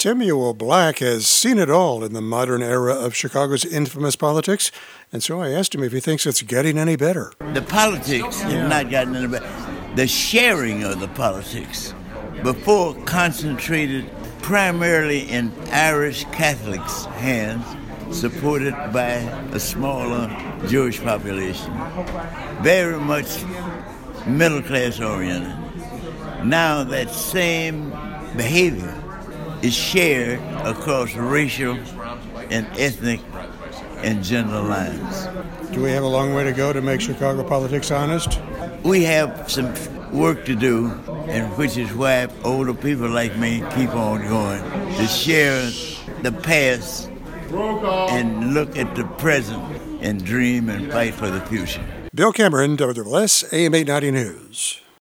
Timuel Black has seen it all in the modern era of Chicago's infamous politics, and so I asked him if he thinks it's getting any better. The politics have not gotten any better. The sharing of the politics, before concentrated primarily in Irish Catholics' hands, supported by a smaller Jewish population, very much middle-class oriented. Now that same behavior is shared across racial and ethnic and gender lines. Do we have a long way to go to make Chicago politics honest? We have some work to do, and which is why older people like me keep on going, to share the past and look at the present and dream and fight for the future. Bill Cameron, WLS AM 890 News.